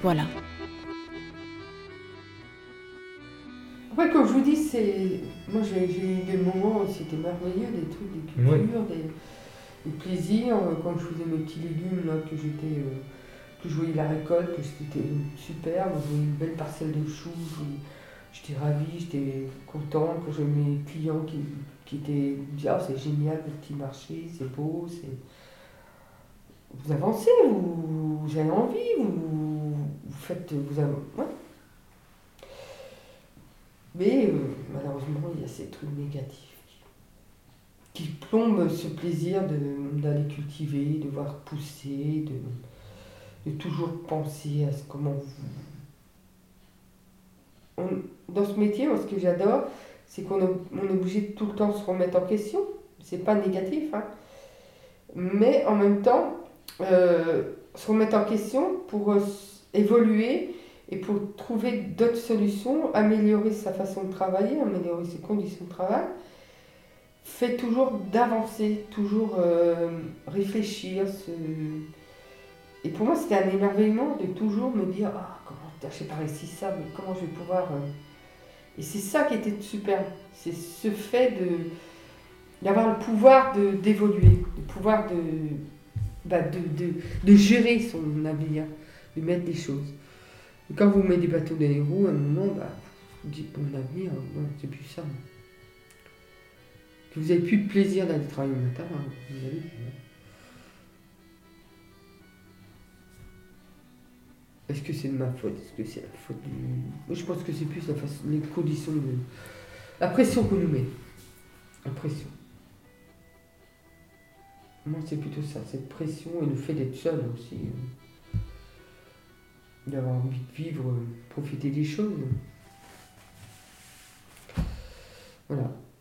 Voilà. Après, comme je vous dis, moi j'ai eu des moments, c'était merveilleux, des trucs, des cultures, des plaisirs. Quand je faisais mes petits légumes, là, que je voyais la récolte, que c'était super. Moi, je voyais une belle parcelle de choux, j'étais ravie, j'étais contente. Quand j'avais mes clients qui étaient dit ah, c'est génial, le petit marché, c'est beau, vous avancez, vous avez envie, vous faites. Ouais. Mais malheureusement, il y a ces trucs négatifs qui plombent ce plaisir d'aller cultiver, de voir pousser, de toujours penser à comment dans ce métier, moi, ce que j'adore, c'est on est obligé de tout le temps se remettre en question. C'est pas négatif, hein. Mais en même temps, se remettre en question pour évoluer et pour trouver d'autres solutions, améliorer sa façon de travailler, améliorer ses conditions de travail, fait toujours d'avancer, toujours réfléchir. Et pour moi, c'était un émerveillement de toujours me dire ah, comment j'ai pas réussi ça, mais comment je vais pouvoir. Et c'est ça qui était super. C'est ce fait d'avoir le pouvoir d'évoluer, le pouvoir de gérer son avenir, de mettre des choses. Et quand vous mettez des bâtons dans les roues, à un moment, vous dites mon avenir, non, c'est plus ça. Que vous n'avez plus de plaisir d'aller travailler le matin, hein, vous avez, est-ce que c'est de ma faute? Est-ce que c'est la faute du. Moi, je pense que c'est plus les conditions de. La pression qu'on nous met. La pression. Moi, c'est plutôt ça, cette pression et le fait d'être seul aussi. D'avoir envie de vivre, profiter des choses. Voilà.